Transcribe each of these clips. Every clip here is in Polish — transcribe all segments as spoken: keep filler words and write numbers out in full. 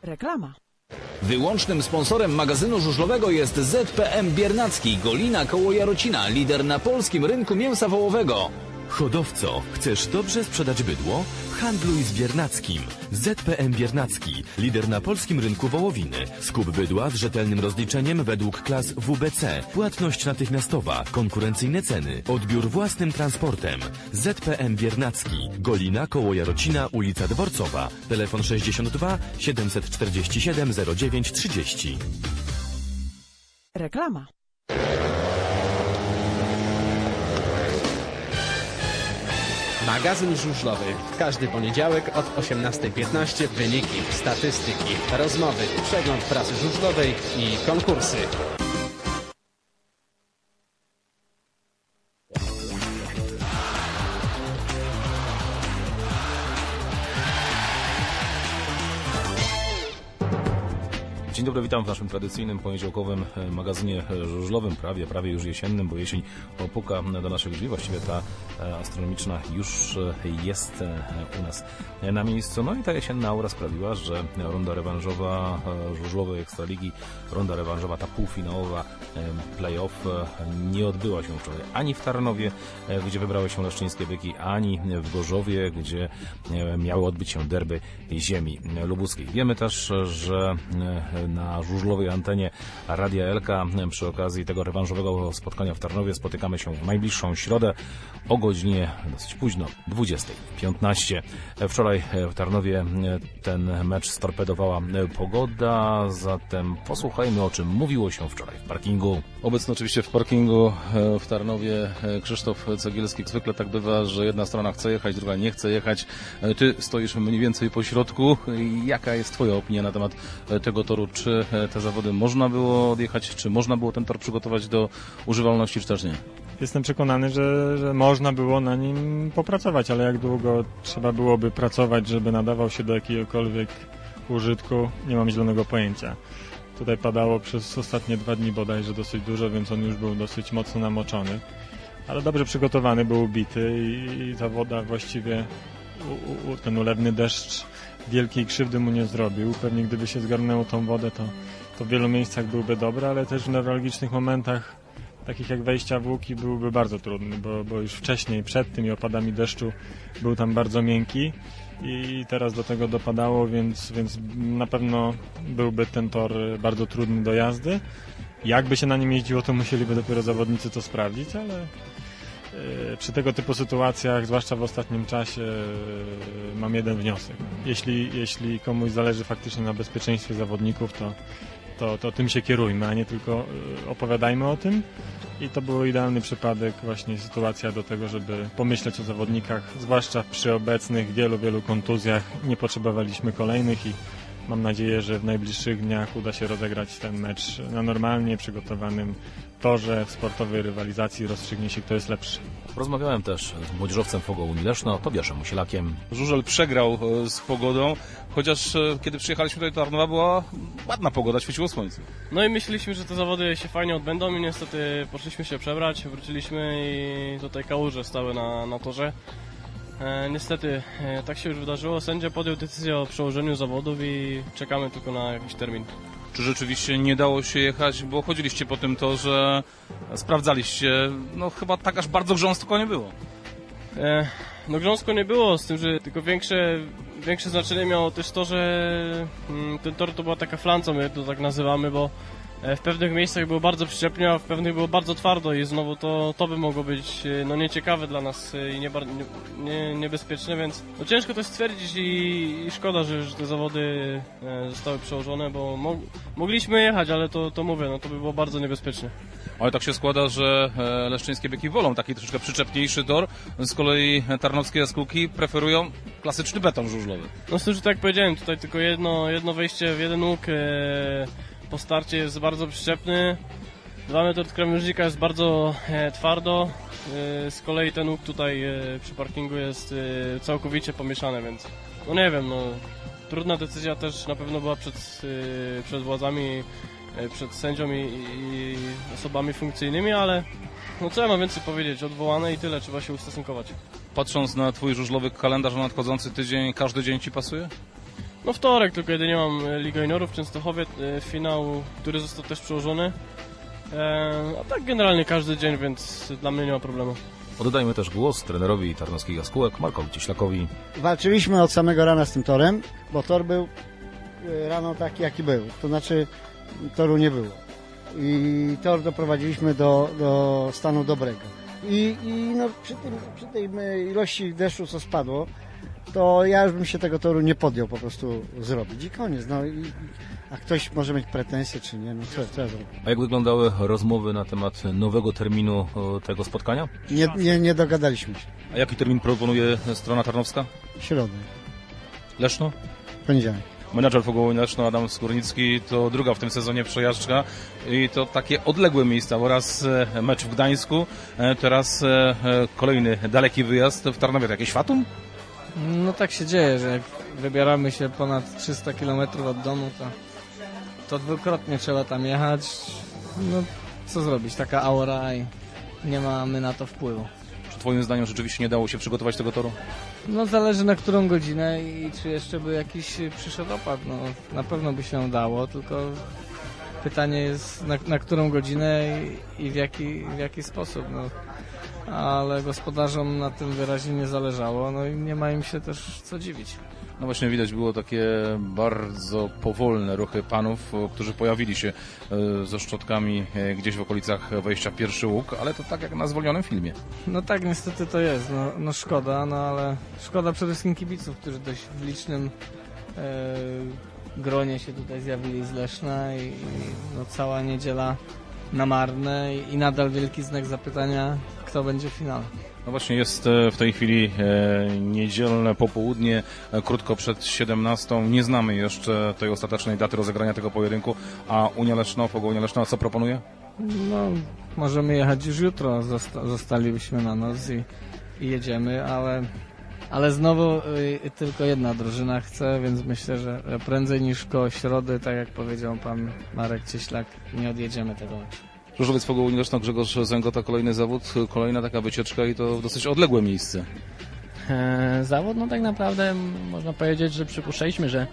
Reklama. Wyłącznym sponsorem magazynu żużlowego jest Z P M Biernacki, Golina koło Jarocina, lider na polskim rynku mięsa wołowego. Hodowco, chcesz dobrze sprzedać bydło? Handluj z Biernackim. Z P M Biernacki, lider na polskim rynku wołowiny. Skup bydła z rzetelnym rozliczeniem według klas W B C. Płatność natychmiastowa, konkurencyjne ceny, odbiór własnym transportem. Z P M Biernacki, Golina koło Jarocina, ulica Dworcowa. Telefon sześćdziesiąt dwa siedemset czterdzieści siedem zero dziewięć trzydzieści. Reklama. Magazyn żużlowy. Każdy poniedziałek od osiemnastej piętnaście wyniki, statystyki, rozmowy, przegląd prasy żużlowej i konkursy. Dzień dobry, witam w naszym tradycyjnym poniedziałkowym magazynie żużlowym, prawie, prawie już jesiennym, bo jesień puka do naszych drzwi. Właściwie ta astronomiczna już jest u nas na miejscu. No i ta jesienna aura sprawiła, że runda rewanżowa żużlowej Ekstraligi, runda rewanżowa, ta półfinałowa play-off nie odbyła się wczoraj ani w Tarnowie, gdzie wybrały się leszczyńskie byki, ani w Gorzowie, gdzie miały odbyć się derby ziemi lubuskiej. Wiemy też, że na żużlowej antenie Radia Elka przy okazji tego rewanżowego spotkania w Tarnowie spotykamy się w najbliższą środę o godzinie dosyć późno, dwudziestej piętnaście. Wczoraj w Tarnowie ten mecz storpedowała pogoda, zatem posłuchajmy, o czym mówiło się wczoraj w parkingu. Obecny oczywiście w parkingu w Tarnowie Krzysztof Cegielski. Zwykle tak bywa, że jedna strona chce jechać, druga nie chce jechać. Ty stoisz mniej więcej po środku. Jaka jest twoja opinia na temat tego toru? Czy te zawody można było odjechać, czy można było ten tor przygotować do używalności, czy też nie? Jestem przekonany, że, że można było na nim popracować, ale jak długo trzeba byłoby pracować, żeby nadawał się do jakiegokolwiek użytku, nie mam zielonego pojęcia. Tutaj padało przez ostatnie dwa dni bodajże dosyć dużo, więc on już był dosyć mocno namoczony. Ale dobrze przygotowany, był ubity i, i ta woda właściwie, u, u, ten ulewny deszcz wielkiej krzywdy mu nie zrobił. Pewnie gdyby się zgarnęło tą wodę, to, to w wielu miejscach byłby dobry, ale też w newralgicznych momentach, takich jak wejścia w łuki, byłby bardzo trudny, bo, bo już wcześniej, przed tymi opadami deszczu był tam bardzo miękki i teraz do tego dopadało, więc, więc na pewno byłby ten tor bardzo trudny do jazdy. Jakby się na nim jeździło, to musieliby dopiero zawodnicy to sprawdzić, ale przy tego typu sytuacjach, zwłaszcza w ostatnim czasie, mam jeden wniosek. Jeśli, jeśli komuś zależy faktycznie na bezpieczeństwie zawodników, to, to, to tym się kierujmy, a nie tylko opowiadajmy o tym. I to był idealny przypadek, właśnie sytuacja do tego, żeby pomyśleć o zawodnikach, zwłaszcza przy obecnych wielu, wielu kontuzjach. Nie potrzebowaliśmy kolejnych i mam nadzieję, że w najbliższych dniach uda się rozegrać ten mecz na normalnie przygotowanym torze, w sportowej rywalizacji rozstrzygnie się, kto jest lepszy. Rozmawiałem też z młodzieżowcem Fogo Unii Leszno, Tobiaszem Musielakiem. Żużel przegrał z pogodą, chociaż kiedy przyjechaliśmy tutaj do Tarnowa, była ładna pogoda, świeciło słońce. No i myśleliśmy, że te zawody się fajnie odbędą i niestety poszliśmy się przebrać, wróciliśmy i tutaj kałuże stały na, na torze. E, niestety e, tak się już wydarzyło, sędzia podjął decyzję o przełożeniu zawodów i czekamy tylko na jakiś termin. Czy rzeczywiście nie dało się jechać, bo chodziliście po tym torze, sprawdzaliście, no chyba tak aż bardzo grząsko nie było. E, no grząsko nie było, z tym, że tylko większe, większe znaczenie miało też to, że mm, ten tor to była taka flanca, my to tak nazywamy, bo w pewnych miejscach było bardzo przyczepnie, a w pewnych było bardzo twardo i znowu to, to by mogło być no, nieciekawe dla nas i nie, nie, niebezpieczne, więc no, ciężko to stwierdzić i, i szkoda, że, że te zawody zostały przełożone, bo mo mogliśmy jechać, ale to, to mówię, no, to by było bardzo niebezpieczne. Ale tak się składa, że leszczyńskie byki wolą taki troszeczkę przyczepniejszy tor, z kolei tarnowskie jaskółki preferują klasyczny beton żużlowy. No z tym, że tak jak powiedziałem, tutaj tylko jedno, jedno wejście w jeden łuk e po starcie jest bardzo przyczepny, dwa metry od krawężnika jest bardzo e, twardo, e, z kolei ten łuk tutaj e, przy parkingu jest e, całkowicie pomieszany, więc no nie wiem, no trudna decyzja też na pewno była przed, e, przed władzami, e, przed sędzią i, i osobami funkcyjnymi, ale no co ja mam więcej powiedzieć, odwołane i tyle, trzeba się ustosunkować. Patrząc na twój żużlowy kalendarz na nadchodzący tydzień, każdy dzień ci pasuje? No wtorek tylko jedynie mam Liga Juniorów w Częstochowie, finał, który został też przełożony. A tak generalnie każdy dzień, więc dla mnie nie ma problemu. Oddajmy też głos trenerowi tarnowskich jaskółek, Markowi Cieślakowi. Walczyliśmy od samego rana z tym torem, bo tor był rano taki, jaki był. To znaczy toru nie było. I tor doprowadziliśmy do, do stanu dobrego. I, i no, przy, tym, przy tej ilości deszczu, co spadło, to ja już bym się tego toru nie podjął po prostu zrobić. I koniec. No, i, a ktoś może mieć pretensje, czy nie, no co, co ja zrobię? A jak wyglądały rozmowy na temat nowego terminu tego spotkania? Nie, nie, nie dogadaliśmy się. A jaki termin proponuje strona tarnowska? Środę. Leszno? Poniedziałek. Menadżer Fogołowni Leszno, Adam Skórnicki, to druga w tym sezonie przejażdżka i to takie odległe miejsca, bo raz mecz w Gdańsku, teraz kolejny daleki wyjazd w Tarnowie. To jakieś fatum? No tak się dzieje, że jak wybieramy się ponad trzysta kilometrów od domu, to, to dwukrotnie trzeba tam jechać. No co zrobić, taka aura i nie mamy na to wpływu. Czy twoim zdaniem rzeczywiście nie dało się przygotować tego toru? No zależy na którą godzinę i czy jeszcze by jakiś przyszedł opad. No na pewno by się dało, tylko pytanie jest na, na którą godzinę i, i w, jaki, w jaki sposób. No. Ale gospodarzom na tym wyraźnie nie zależało, no i nie ma im się też co dziwić. No właśnie widać było takie bardzo powolne ruchy panów, którzy pojawili się ze szczotkami gdzieś w okolicach wejścia w pierwszy łuk, ale to tak jak na zwolnionym filmie. No tak, niestety to jest, no, no szkoda, no ale szkoda przede wszystkim kibiców, którzy dość w licznym e, gronie się tutaj zjawili z Leszna i, i no, cała niedziela na marne i, i nadal wielki znak zapytania, kto będzie w finale. No właśnie jest w tej chwili e, niedzielne popołudnie, e, krótko przed siedemnastą. Nie znamy jeszcze tej ostatecznej daty rozegrania tego pojedynku, a Unia Leszno, Fogołownia Leszno, co proponuje? No, możemy jechać już jutro, zosta- zostalibyśmy na noc i, i jedziemy, ale, ale znowu y, tylko jedna drużyna chce, więc myślę, że prędzej niż koło środy, tak jak powiedział pan Marek Cieślak, nie odjedziemy tego meczu. Żużlowiec Fogołowni Leszno, Grzegorz Zęgota, kolejny zawód, kolejna taka wycieczka i to w dosyć odległe miejsce. E, zawód, no tak naprawdę można powiedzieć, że przypuszczaliśmy, że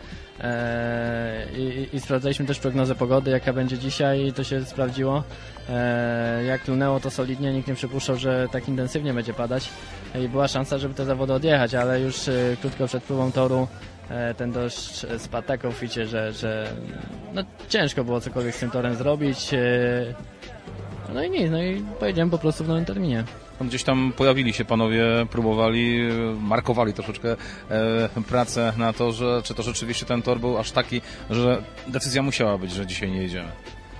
e, i, i sprawdzaliśmy też prognozę pogody, jaka będzie dzisiaj i to się sprawdziło. E, jak lunęło to solidnie, nikt nie przypuszczał, że tak intensywnie będzie padać i była szansa, żeby te zawody odjechać, ale już e, krótko przed próbą toru e, ten deszcz spadł tak obficie, że, że no, ciężko było cokolwiek z tym torem zrobić. E, no i nic, no i pojedziemy po prostu w nowym terminie. Gdzieś tam pojawili się panowie, próbowali, markowali troszeczkę e, pracę na to, że czy to rzeczywiście ten tor był aż taki, że decyzja musiała być, że dzisiaj nie jedziemy.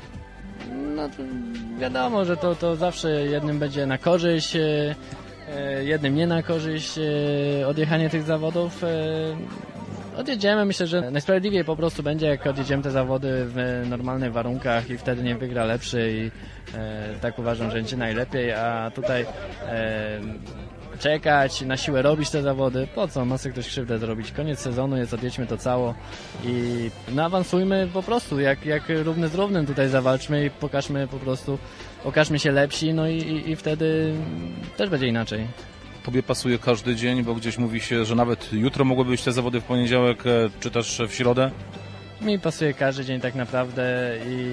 No to wiadomo, że to, to zawsze jednym będzie na korzyść, e, jednym nie na korzyść e, odjechanie tych zawodów. E, Odjedziemy, myślę, że najsprawiedliwiej po prostu będzie, jak odjedziemy te zawody w normalnych warunkach i wtedy nie wygra lepszy i e, tak uważam, że będzie najlepiej, a tutaj e, czekać, na siłę robić te zawody, po co, ma sobie ktoś krzywdę zrobić, koniec sezonu jest, odjedźmy to cało i no, awansujmy po prostu, jak, jak równy z równym tutaj zawalczmy i pokażmy po prostu, okażmy się lepsi, no i, i, i wtedy też będzie inaczej. Tobie pasuje każdy dzień, bo gdzieś mówi się, że nawet jutro mogłyby być te zawody w poniedziałek, czy też w środę? Mi pasuje każdy dzień tak naprawdę i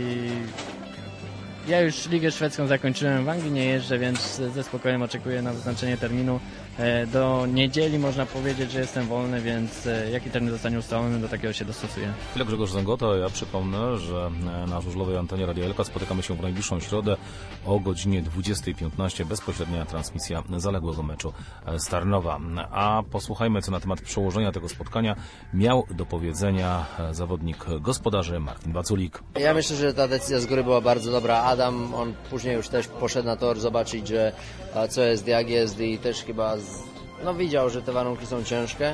ja już Ligę Szwedzką zakończyłem, w Anglii nie jeżdżę, więc ze spokojem oczekuję na wyznaczenie terminu. Do niedzieli można powiedzieć, że jestem wolny, więc jaki termin zostanie ustalony, do takiego się dostosuję. Tyle Grzegorz Zęgota, ja przypomnę, że na żużlowej antenie Radia Elka spotykamy się w najbliższą środę o godzinie dwudziestej piętnaście, bezpośrednia transmisja zaległego meczu z Tarnowa. A posłuchajmy, co na temat przełożenia tego spotkania miał do powiedzenia zawodnik gospodarzy Martin Waculik. Ja myślę, że ta decyzja z góry była bardzo dobra. Adam, on później już też poszedł na tor zobaczyć, że co jest, jak jest i też chyba z, no widział, że te warunki są ciężkie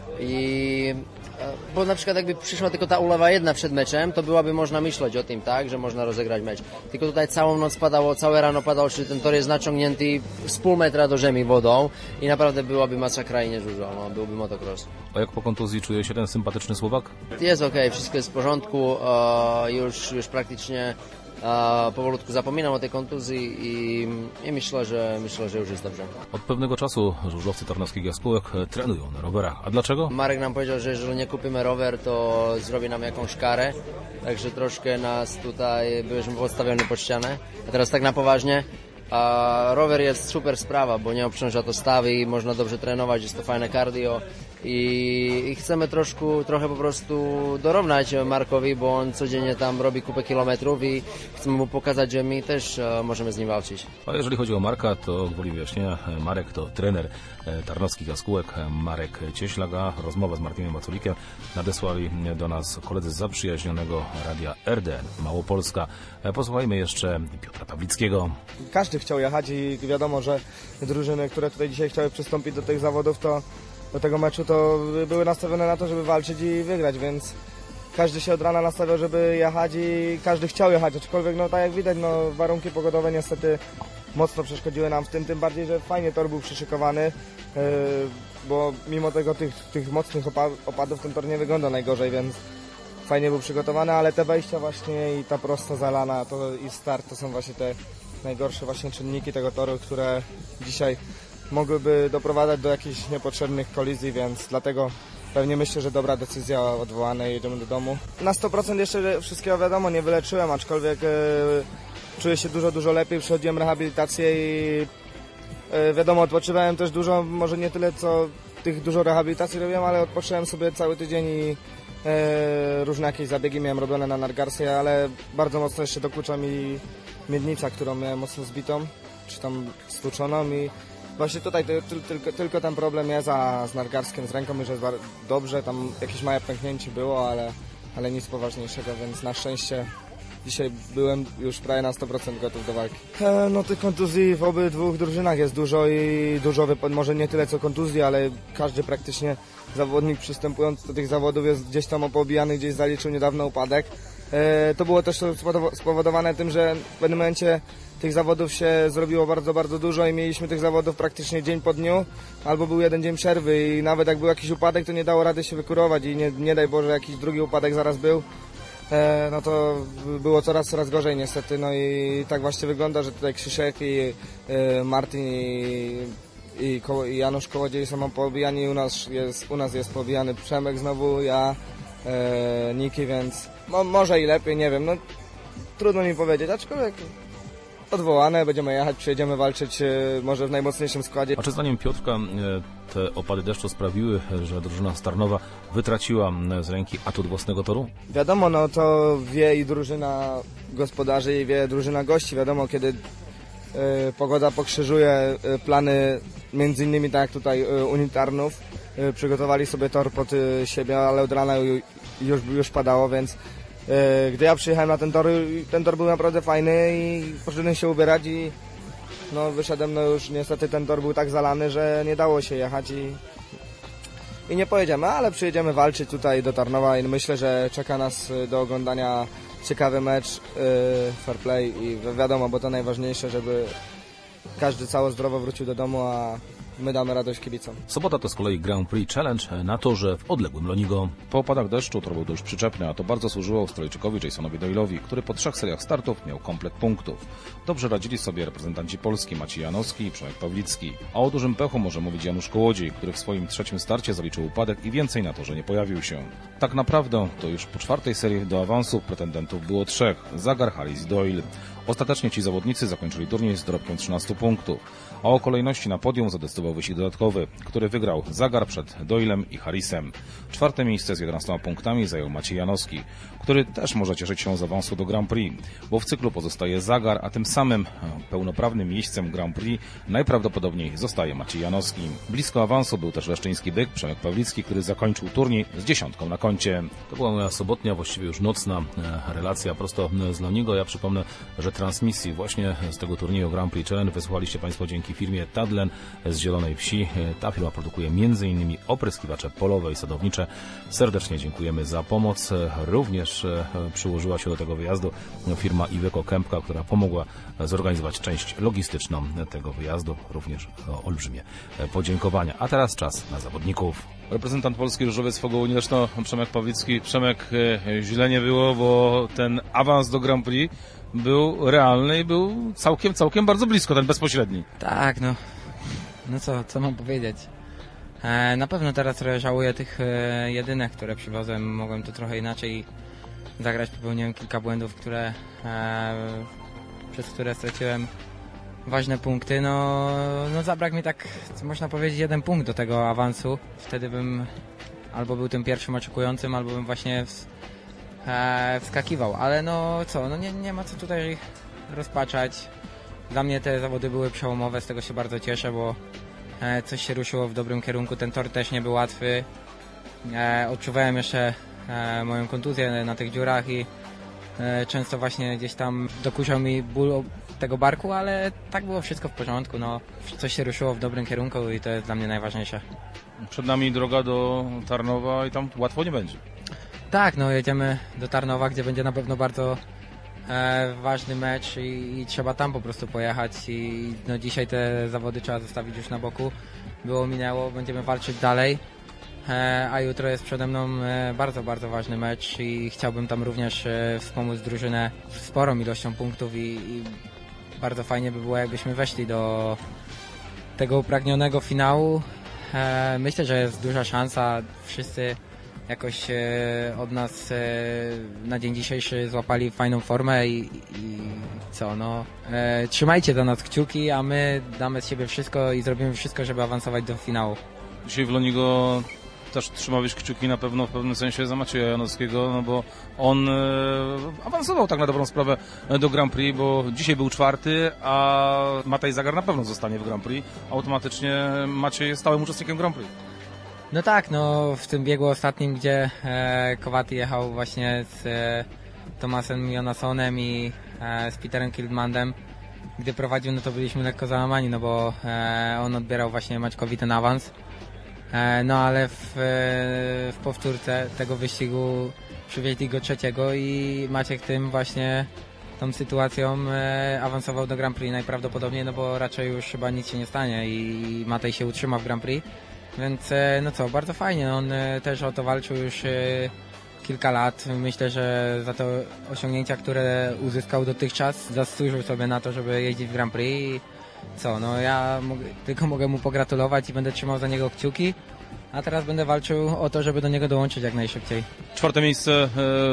i bo na przykład jakby przyszła tylko ta ulewa jedna przed meczem, to byłaby można myśleć o tym, tak, że można rozegrać mecz. Tylko tutaj całą noc padało, całe rano padało, czyli ten tor jest naciągnięty z pół metra do ziemi wodą i naprawdę byłaby masakra i nie żużel, no, byłby motocross. A jak po kontuzji czuje się ten sympatyczny Słowak? Jest okej, okay, wszystko jest w porządku, e, już, już praktycznie a, powolutku zapominam o tej kontuzji i, i myślę, że myślę, że już jest dobrze. Od pewnego czasu żużlowcy tarnowskich jaskółek trenują na rowerach. A dlaczego? Marek nam powiedział, że jeżeli nie kupimy rower, to zrobi nam jakąś karę. Także troszkę nas tutaj byliśmy postawieni pod ścianę. A teraz tak na poważnie. A rower jest super sprawa, bo nie obciąża to stawy i można dobrze trenować, jest to fajne cardio i, i chcemy troszkę, trochę po prostu dorównać Markowi, bo on codziennie tam robi kupę kilometrów i chcemy mu pokazać, że my też e, możemy z nim walczyć. A jeżeli chodzi o Marka, to gwoli wyjaśnienia, Marek to trener tarnowskich jaskółek, Marek Cieślak, a rozmowę z Martinem Maculikiem nadesłali do nas koledzy z zaprzyjaźnionego radia R D N Małopolska. Posłuchajmy jeszcze Piotra Pawlickiego. Każdy chciał jechać i wiadomo, że drużyny, które tutaj dzisiaj chciały przystąpić do tych zawodów, to do tego meczu, to były nastawione na to, żeby walczyć i wygrać, więc każdy się od rana nastawiał, żeby jechać i każdy chciał jechać, aczkolwiek no tak jak widać, no warunki pogodowe niestety mocno przeszkodziły nam w tym, tym bardziej, że fajnie tor był przyszykowany, yy, bo mimo tego tych, tych mocnych opadów ten tor nie wygląda najgorzej, więc fajnie był przygotowany, ale te wejścia właśnie i ta prosta zalana to i start to są właśnie te najgorsze właśnie czynniki tego toru, które dzisiaj mogłyby doprowadzać do jakichś niepotrzebnych kolizji, więc dlatego pewnie myślę, że dobra decyzja odwołana i jedziemy do domu. Na sto procent jeszcze wszystkiego wiadomo, nie wyleczyłem, aczkolwiek yy, czuję się dużo, dużo lepiej, przechodziłem rehabilitację i yy, wiadomo, odpoczywałem też dużo, może nie tyle co tych dużo rehabilitacji robiłem, ale odpocząłem sobie cały tydzień i yy, różne jakieś zabiegi miałem robione na nargarsję, ale bardzo mocno jeszcze dokucza mi miednica, którą miałem mocno zbitą, czy tam stłuczoną i właśnie tutaj to, to, tylko, tylko ten problem jest, a z nargarskiem, z ręką już jest dobrze, tam jakieś małe pęknięcie było, ale, ale nic poważniejszego, więc na szczęście dzisiaj byłem już prawie na sto procent gotów do walki. E, no tych kontuzji w obydwu drużynach jest dużo i dużo, może nie tyle co kontuzji, ale każdy praktycznie zawodnik przystępując do tych zawodów jest gdzieś tam opoobijany, gdzieś zaliczył niedawno upadek. E, to było też spowodowane tym, że w pewnym momencie tych zawodów się zrobiło bardzo, bardzo dużo i mieliśmy tych zawodów praktycznie dzień po dniu, albo był jeden dzień przerwy i nawet jak był jakiś upadek, to nie dało rady się wykurować i nie, nie daj Boże jakiś drugi upadek zaraz był, e, no to było coraz, coraz gorzej niestety, no i tak właśnie wygląda, że tutaj Krzysiek i e, Martin i, i, Ko i Janusz Kołodziej są poobijani, u nas jest, u nas jest poobijany Przemek znowu, ja, e, Niki, więc no, może i lepiej, nie wiem, no trudno mi powiedzieć, aczkolwiek odwołane, będziemy jechać, przyjedziemy walczyć może w najmocniejszym składzie. A czy zdaniem Piotrka te opady deszczu sprawiły, że drużyna z Tarnowa wytraciła z ręki atut własnego toru? Wiadomo, no to wie i drużyna gospodarzy i wie drużyna gości. Wiadomo, kiedy y, pogoda pokrzyżuje y, plany, między innymi tak jak tutaj y, Unii Tarnów, y, przygotowali sobie tor pod y, siebie, ale od rana już, już padało, więc gdy ja przyjechałem na ten tor, ten tor był naprawdę fajny i poszedłem się ubierać i no, wyszedłem, no już niestety ten tor był tak zalany, że nie dało się jechać i, i nie pojedziemy, ale przyjedziemy walczyć tutaj do Tarnowa i myślę, że czeka nas do oglądania ciekawy mecz, yy, fair play i wiadomo, bo to najważniejsze, żeby każdy cało zdrowo wrócił do domu, a my damy radość kibicom. Sobota to z kolei Grand Prix Challenge na torze w odległym Lonigo. Po opadach deszczu tor był dość przyczepny, a to bardzo służyło Australijczykowi Jasonowi Doyle'owi, który po trzech seriach startów miał komplet punktów. Dobrze radzili sobie reprezentanci Polski Maciej Janowski i Przemek Pawlicki. A o dużym pechu może mówić Janusz Kołodziej, który w swoim trzecim starcie zaliczył upadek i więcej na torze nie pojawił się. Tak naprawdę to już po czwartej serii do awansu pretendentów było trzech: Zagar, Harris i Doyle. Ostatecznie ci zawodnicy zakończyli turniej z dorobkiem trzynastu punktów, a o kolejności na podium zadecydował wyścig dodatkowy, który wygrał Zagar przed Doylem i Harrisem. Czwarte miejsce z jedenastoma punktami zajął Maciej Janowski, który też może cieszyć się z awansu do Grand Prix, bo w cyklu pozostaje Zagar, a tym samym pełnoprawnym miejscem Grand Prix najprawdopodobniej zostaje Maciej Janowski. Blisko awansu był też leszczyński byk Przemek Pawlicki, który zakończył turniej z dziesiątką na koncie. To była moja sobotnia, właściwie już nocna relacja prosto z Lonigo. Ja przypomnę, że transmisji właśnie z tego turnieju Grand Prix Challenge wysłuchaliście Państwo dzięki firmie Tadlen z Zielonej Wsi. Ta firma produkuje między innymi opryskiwacze polowe i sadownicze. Serdecznie dziękujemy za pomoc. Również przyłożyła się do tego wyjazdu firma Iveco Kępka, która pomogła zorganizować część logistyczną tego wyjazdu. Również olbrzymie podziękowania. A teraz czas na zawodników. Reprezentant Polski Różowiec Fogołuni, zresztą Przemek Pawlicki. Przemek, źle nie było, bo ten awans do Grand Prix był realny i był całkiem, całkiem bardzo blisko, ten bezpośredni. Tak, no, no co, co mam powiedzieć. E, na pewno teraz trochę żałuję tych e, jedynek, które przywiozłem. Mogłem to trochę inaczej zagrać. Popełniłem kilka błędów, które, e, przez które straciłem ważne punkty. No, no zabrak mi tak, można powiedzieć, jeden punkt do tego awansu. Wtedy bym albo był tym pierwszym oczekującym, albo bym właśnie w, e, wskakiwał. Ale no co, no nie, nie ma co tutaj rozpaczać. Dla mnie te zawody były przełomowe, z tego się bardzo cieszę, bo e, coś się ruszyło w dobrym kierunku. Ten tor też nie był łatwy. E, odczuwałem jeszcze e, moją kontuzję na tych dziurach i e, często właśnie gdzieś tam dokuczał mi ból tego barku, ale tak było wszystko w porządku. No, coś się ruszyło w dobrym kierunku i to jest dla mnie najważniejsze. Przed nami droga do Tarnowa i tam łatwo nie będzie. Tak, no jedziemy do Tarnowa, gdzie będzie na pewno bardzo e, ważny mecz i, i trzeba tam po prostu pojechać i no dzisiaj te zawody trzeba zostawić już na boku. Było, minęło, będziemy walczyć dalej, e, a jutro jest przede mną e, bardzo, bardzo ważny mecz i chciałbym tam również e, wspomóc drużynę sporą ilością punktów i, i bardzo fajnie by było, jakbyśmy weszli do tego upragnionego finału. E, myślę, że jest duża szansa. Wszyscy jakoś e, od nas e, na dzień dzisiejszy złapali fajną formę i, i co, no e, trzymajcie za nas kciuki, a my damy z siebie wszystko i zrobimy wszystko, żeby awansować do finału. Dzisiaj w Lonigo też trzymałeś kciuki na pewno w pewnym sensie za Macieja Janowskiego, no bo on e, awansował tak na dobrą sprawę do Grand Prix, bo dzisiaj był czwarty, a Matej Zagar na pewno zostanie w Grand Prix. Automatycznie Maciej jest stałym uczestnikiem Grand Prix. No tak, no w tym biegu ostatnim, gdzie e, Kowaty jechał właśnie z e, Tomasem Jonassonem i e, z Peterem Kildmandem, gdy prowadził, no to byliśmy lekko załamani, no bo e, on odbierał właśnie Maćkowi ten awans. E, no ale w, w powtórce tego wyścigu przywieźli go trzeciego i Maciek tym właśnie tą sytuacją e, awansował do Grand Prix najprawdopodobniej, no bo raczej już chyba nic się nie stanie i Matej się utrzyma w Grand Prix. Więc no co, bardzo fajnie, on też o to walczył już kilka lat. Myślę, że za te osiągnięcia, które uzyskał dotychczas, zasłużył sobie na to, żeby jeździć w Grand Prix. I co, no ja mogę, tylko mogę mu pogratulować i będę trzymał za niego kciuki, a teraz będę walczył o to, żeby do niego dołączyć jak najszybciej. Czwarte miejsce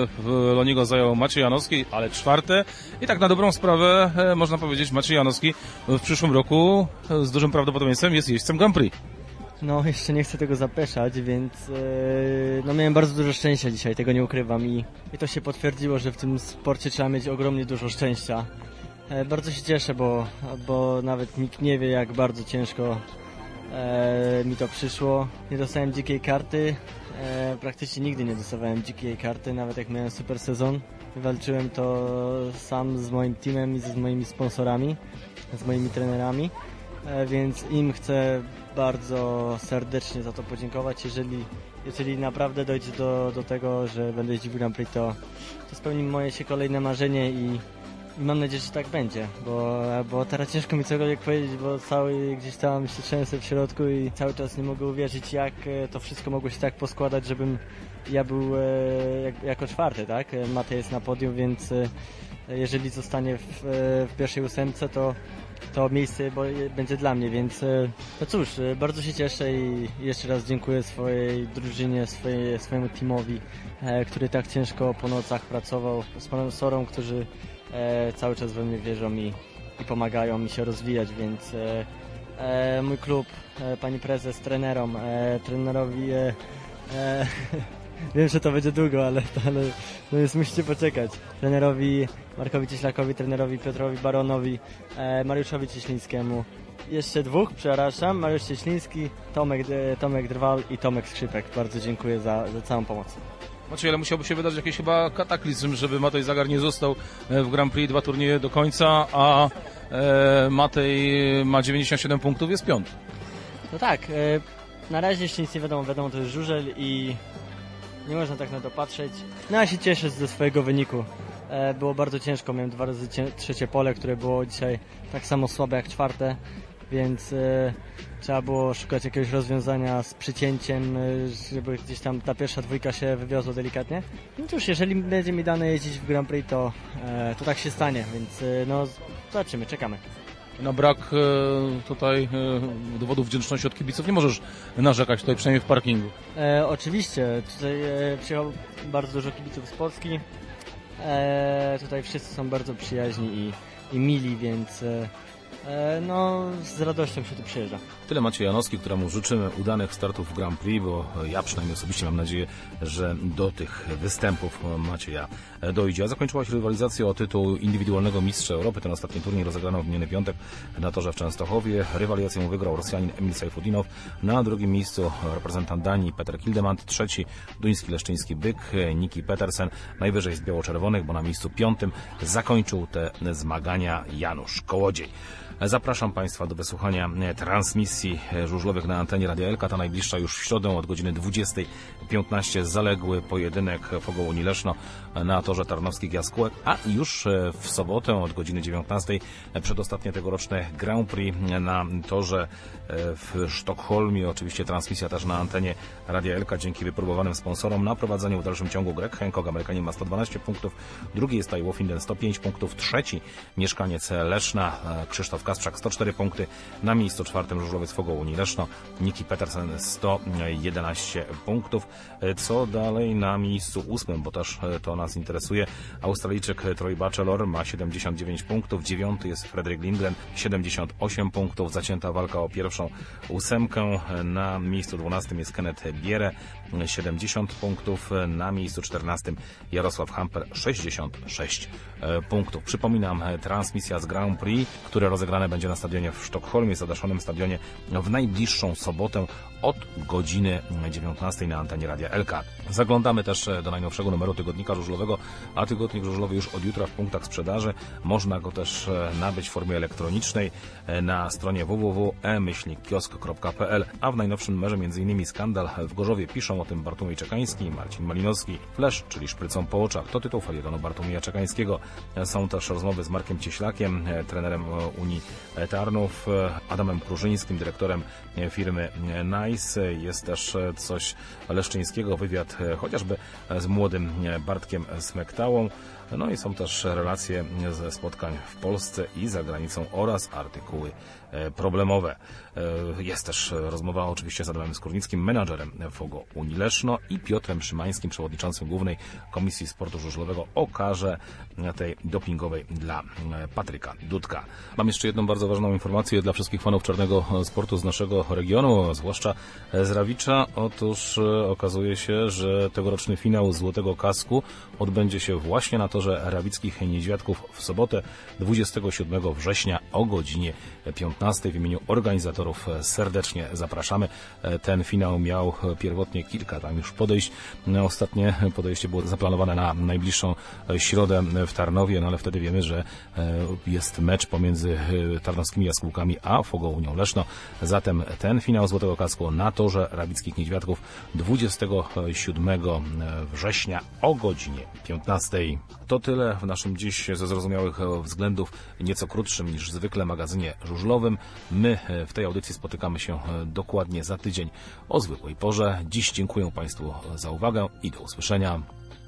w Lonigo zajął Maciej Janowski, ale czwarte i tak na dobrą sprawę można powiedzieć, Maciej Janowski w przyszłym roku z dużym prawdopodobieństwem jest jeźdźcem Grand Prix. No, jeszcze nie chcę tego zapeszać, więc yy, no miałem bardzo dużo szczęścia dzisiaj, tego nie ukrywam i, i to się potwierdziło, że w tym sporcie trzeba mieć ogromnie dużo szczęścia. E, bardzo się cieszę, bo, bo nawet nikt nie wie, jak bardzo ciężko e, mi to przyszło. Nie dostałem dzikiej karty, e, praktycznie nigdy nie dostawałem dzikiej karty, nawet jak miałem super sezon. Wywalczyłem to sam z moim teamem i z moimi sponsorami, z moimi trenerami, e, więc im chcę bardzo serdecznie za to podziękować. Jeżeli, jeżeli naprawdę dojdzie do, do tego, że będę jeździł w Grand Prix, to, to spełni moje się kolejne marzenie i, i mam nadzieję, że tak będzie, bo, bo teraz ciężko mi cokolwiek powiedzieć, bo cały gdzieś tam się trzęsę w środku i cały czas nie mogę uwierzyć, jak to wszystko mogło się tak poskładać, żebym ja był e, jak, jako czwarty, tak? Matej jest na podium, więc e, jeżeli zostanie w, w pierwszej ósemce, to to miejsce bo będzie dla mnie, więc no cóż, bardzo się cieszę i jeszcze raz dziękuję swojej drużynie, swojej, swojemu teamowi, e, który tak ciężko po nocach pracował, sponsorom, którzy e, cały czas we mnie wierzą i, i pomagają mi się rozwijać, więc e, e, mój klub, e, pani prezes, trenerom, e, trenerowi e, e, wiem, że to będzie długo, ale, ale no jest, musicie poczekać. Trenerowi Markowi Cieślakowi, trenerowi Piotrowi Baronowi, e, Mariuszowi Cieślińskiemu. Jeszcze dwóch, przepraszam, Mariusz Cieśliński, Tomek, e, Tomek Drwal i Tomek Skrzypek. Bardzo dziękuję za, za całą pomoc. Maciej, ale musiałby się wydarzyć jakiś chyba kataklizm, żeby Matej Zagar nie został w Grand Prix, dwa turnieje do końca, a e, Matej ma dziewięćdziesiąt siedem punktów, jest piąty. No tak, e, na razie jeszcze nic nie wiadomo, wiadomo to jest żużel i nie można tak na to patrzeć. No ja się cieszę ze swojego wyniku. E, było bardzo ciężko, miałem dwa razy cię, trzecie pole, które było dzisiaj tak samo słabe jak czwarte więc e, trzeba było szukać jakiegoś rozwiązania z przycięciem, e, żeby gdzieś tam ta pierwsza dwójka się wywiozła delikatnie. No cóż, jeżeli będzie mi dane jeździć w Grand Prix, to, e, to tak się stanie, więc e, no zobaczymy, czekamy. Na brak e, tutaj e, dowodów wdzięczności od kibiców nie możesz narzekać tutaj, przynajmniej w parkingu. E, oczywiście, tutaj e, przyjechało bardzo dużo kibiców z Polski. E, tutaj wszyscy są bardzo przyjaźni i, i mili, więc e, e, no z radością się tu przyjeżdża. Tyle Maciej Janowski, któremu życzymy udanych startów w Grand Prix, bo ja przynajmniej osobiście mam nadzieję, że do tych występów Macieja dojdzie. A zakończyła się rywalizacja o tytuł indywidualnego mistrza Europy. Ten ostatni turniej rozegrano w miniony piątek na torze w Częstochowie. Rywalizację wygrał Rosjanin Emil Sajfudinow. Na drugim miejscu reprezentant Danii Peter Kildemand. Trzeci duński leszczyński byk Niki Petersen. Najwyżej z biało-czerwonych, bo na miejscu piątym zakończył te zmagania Janusz Kołodziej. Zapraszam Państwa do wysłuchania transmisji żużlowych na antenie Radia Elka. Ta najbliższa już w środę od godziny dwudziestej piętnaście. Zaległy pojedynek Fogołuni Leszno na torze Tarnowskich Jaskółek, a już w sobotę od godziny dziewiętnastej przedostatnie tegoroczne Grand Prix na torze w Sztokholmie. Oczywiście transmisja też na antenie Radia Elka dzięki wypróbowanym sponsorom. Na prowadzeniu w dalszym ciągu Greg Hancock, Amerykanin, ma sto dwanaście punktów. Drugi jest Taj Wofinden, sto pięć punktów. Trzeci mieszkaniec Leszna Krzysztof Kasprzak, sto cztery punkty. Na miejscu czwartym żużlowiec Fogołuni Leszno Niki Petersen, sto jedenaście punktów. Co dalej na miejscu ósmym, bo też to nas interesuje. Australijczyk Troy Batchelor ma siedemdziesiąt dziewięć punktów. Dziewiąty jest Fredrik Lindgren, siedemdziesiąt osiem punktów. Zacięta walka o pierwszą ósemkę. Na miejscu dwunastym jest Kenneth Bierę, siedemdziesiąt punktów. Na miejscu czternastym Jarosław Hamper, sześćdziesiąt sześć punktów. Przypominam, transmisja z Grand Prix, które rozegrane będzie na stadionie w Sztokholmie, zadaszonym stadionie, w najbliższą sobotę od godziny dziewiętnastej na antenie Radia Elka. Zaglądamy też do najnowszego numeru Tygodnika Żużlowego, a Tygodnik Żużlowy już od jutra w punktach sprzedaży. Można go też nabyć w formie elektronicznej na stronie w w w kropka e myślnik kiosk kropka p l, a w najnowszym numerze m.in. skandal w Gorzowie. Piszą o tym Bartłomiej Czekański, Marcin Malinowski. Flash, czyli szprycą po oczach, to tytuł felietonu Bartłomieja Czekańskiego. Są też rozmowy z Markiem Cieślakiem, trenerem Unii Tarnów, Adamem Krużyńskim, dyrektorem firmy Nice. Jest też coś leszczyńskiego, wywiad chociażby z młodym Bartkiem Smektałą. No i są też relacje ze spotkań w Polsce i za granicą oraz artykuły problemowe. Jest też rozmowa oczywiście z Adamem Skórnickim, menadżerem Fogo Unii Leszno, i Piotrem Szymańskim, przewodniczącym Głównej Komisji Sportu Żużlowego, o karze tej dopingowej dla Patryka Dudka. Mam jeszcze jedną bardzo ważną informację dla wszystkich fanów czarnego sportu z naszego regionu, zwłaszcza z Rawicza. Otóż okazuje się, że tegoroczny finał Złotego Kasku odbędzie się właśnie na torze Rawickich Niedźwiadków w sobotę dwudziestego siódmego września o godzinie piętnastej. W imieniu organizatorów serdecznie zapraszamy. Ten finał miał pierwotnie kilka tam już podejść. Ostatnie podejście było zaplanowane na najbliższą środę w Tarnowie, no ale wtedy wiemy, że jest mecz pomiędzy tarnowskimi Jaskółkami a Fogołunią Leszno. Zatem ten finał Złotego Kasku na torze Rawickich Niedźwiadków dwudziestego siódmego września o godzinie piętnastej. To tyle w naszym dziś ze zrozumiałych względów nieco krótszym niż zwykle magazynie żużlowym. My w tej audycji spotykamy się dokładnie za tydzień o zwykłej porze. Dziś dziękuję Państwu za uwagę i do usłyszenia.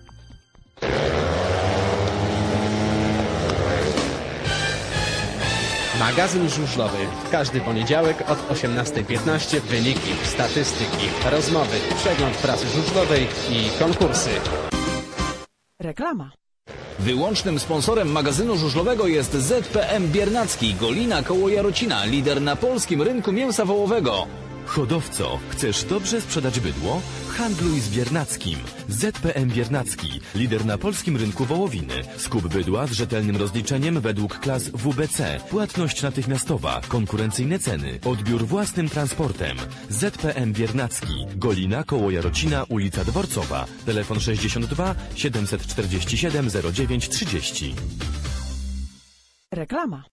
Magazyn żużlowy. Każdy poniedziałek od osiemnastej piętnaście. Wyniki, statystyki, rozmowy, przegląd prasy żużlowej i konkursy. Reklama. Wyłącznym sponsorem magazynu żużlowego jest Z P M Biernacki, Golina koło Jarocina, lider na polskim rynku mięsa wołowego. Hodowco, chcesz dobrze sprzedać bydło? Handluj z Biernackim. Z P M Biernacki, lider na polskim rynku wołowiny. Skup bydła z rzetelnym rozliczeniem według klas W B C. Płatność natychmiastowa, konkurencyjne ceny, odbiór własnym transportem. Z P M Biernacki, Golina koło Jarocina, ulica Dworcowa. Telefon sześćdziesiąt dwa siedemset czterdzieści siedem zero dziewięć trzydzieści. Reklama.